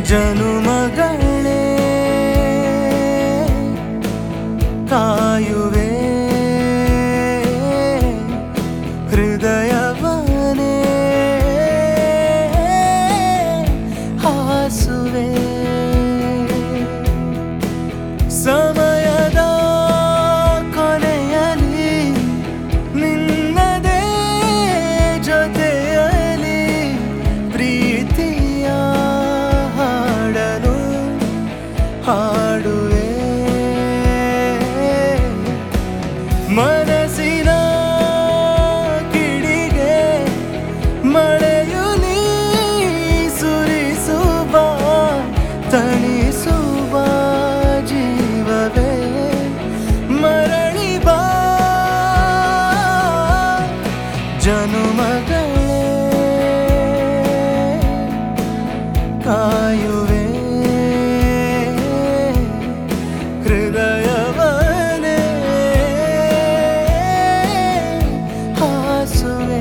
ಜನುಮಗಳೇ ಕಾಯುವೆ ಹೃದಯವನೇ ಹಾಸುವೆ ಸಮಯದ ಕೊನೆಯಲ್ಲಿ ನಿನ್ನದೇ ಜೊತೆಯಲ್ಲಿ ಪ್ರೀತಿಯ ಹಾಡಲು ಹಾಡುವೆ ಮನಸ್ಸಿನ ಕಿಡಿಗೆ ಮಳೆಯು ನೀ ಸುರಿಸುವ ತಣಿಸುವ ಜೀವವೇ ಮರಳಿ ಬಾ ಜನುಮಗಳೇ ಕಾಯುವೆ ಹೃದಯವನೇ ಹಾಸುವೆ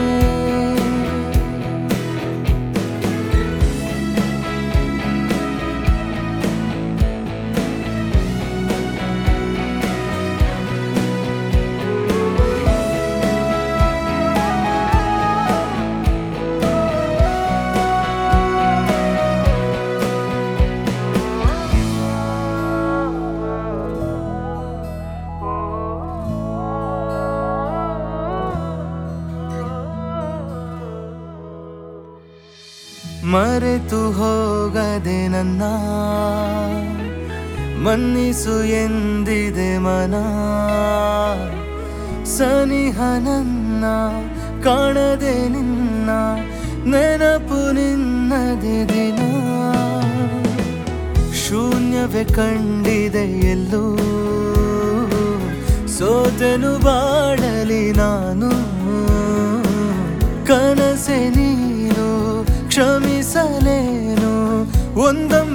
ಮರೆತು ಹೋಗದೆ ನನ್ನ ಮನ್ನಿಸು ಎಂದಿದೆ ಮನ ಸನಿಹ ನನ್ನ ಕಾಣದೆ ನಿನ್ನ ನೆನಪು ನಿನ್ನದೆ ದಿನ ಶೂನ್ಯವೇ ಕಂಡಿದೆ ಎಲ್ಲೂ ಸೋತೆನು ಬಾಡಲಿ ನಾನು ಕನಸೆ ನೀನು ಕ್ಷಮಿಸಲೇನು ಒಂದೊಮ್ಮೆ